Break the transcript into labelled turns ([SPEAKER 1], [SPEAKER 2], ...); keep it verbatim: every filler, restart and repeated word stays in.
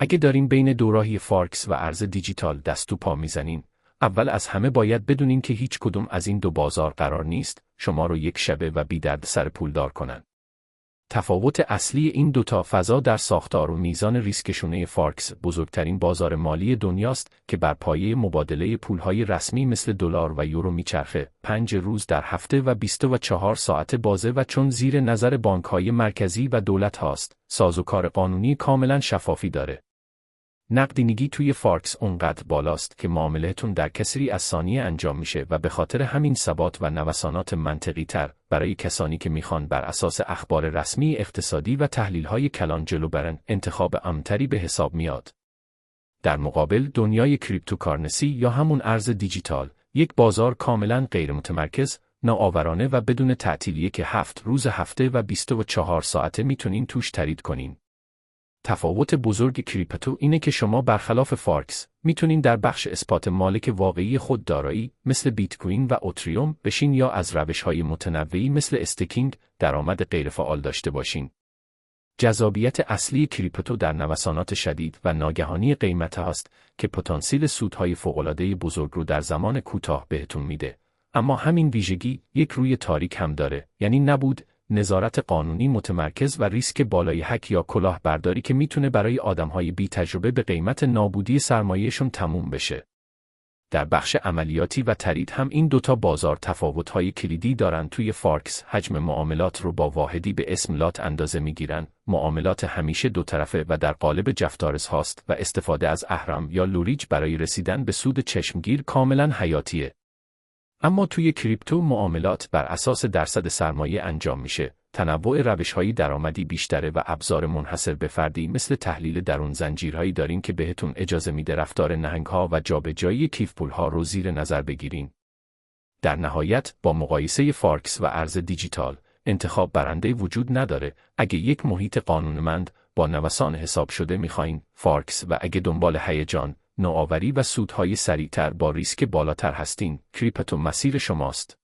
[SPEAKER 1] اگه دارین بین دوراهی فارکس و ارز دیجیتال دست و پا میزنین، اول از همه باید بدونین که هیچ کدوم از این دو بازار قرار نیست شما رو یک شبه و بی درد سر پولدار کنن. تفاوت اصلی این دوتا فضا در ساختار و میزان ریسکشونه. فارکس بزرگترین بازار مالی دنیاست که بر پایه مبادله پولهای رسمی مثل دلار و یورو میچرخه، پنج روز در هفته و بیست و چهار ساعت بازه و چون زیر نظر بانک‌های مرکزی و دولت هاست، سازوکار قانونی کاملا شفافی داره. نقدینگی توی فارکس اونقدر بالاست که معاملهتون در کسری از ثانیه انجام میشه و به خاطر همین ثبات و نوسانات منطقی تر برای کسانی که میخوان بر اساس اخبار رسمی اقتصادی و تحلیل‌های کلان جلو برن، انتخاب امن‌تری به حساب میاد. در مقابل دنیای کریپتوکارنسی یا همون ارز دیجیتال، یک بازار کاملا غیر متمرکز، نوآورانه و بدون تعطیلیه که هفت روز هفته و بیست و چهار ساعته میتونین توش ترید کنین. تفاوت بزرگ کریپتو اینه که شما برخلاف فارکس میتونین در بخش اثبات مالک واقعی خود دارایی مثل بیت کوین و اتریوم بشین یا از روش‌های متنوعی مثل استیکینگ درآمد غیرفعال داشته باشین. جذابیت اصلی کریپتو در نوسانات شدید و ناگهانی قیمت هاست که پتانسیل سودهای فوق‌العاده بزرگ رو در زمان کوتاه بهتون میده. اما همین ویژگی یک روی تاریک هم داره، یعنی نبود نظارت قانونی متمرکز و ریسک بالای هک یا کلاهبرداری که میتونه برای آدمهای بی تجربه به قیمت نابودی سرمایه‌شون تموم بشه. در بخش عملیاتی و ترید هم این دوتا بازار تفاوت‌های کلیدی دارن. توی فارکس حجم معاملات رو با واحدی به اسم لات اندازه میگیرن. معاملات همیشه دو طرفه و در قالب جفتارز هاست و استفاده از اهرم یا لوریج برای رسیدن به سود چشمگیر کاملا حیاتیه. اما توی کریپتو معاملات بر اساس درصد سرمایه انجام میشه. تنوع روش‌های درآمدی بیشتره و ابزار منحصر به فردی مثل تحلیل درون زنجیرهایی دارین که بهتون اجازه میده رفتار نهنگ‌ها و جابجایی کیف پول‌ها رو زیر نظر بگیرین. در نهایت با مقایسه فارکس و ارز دیجیتال، انتخاب برنده وجود نداره. اگه یک محیط قانونمند با نوسان حساب شده میخواین، فارکس، و اگه دنبال هیجان، نوآوری و سودهای سریعتر با ریسک بالاتر هستین، کریپتو مسیر شماست.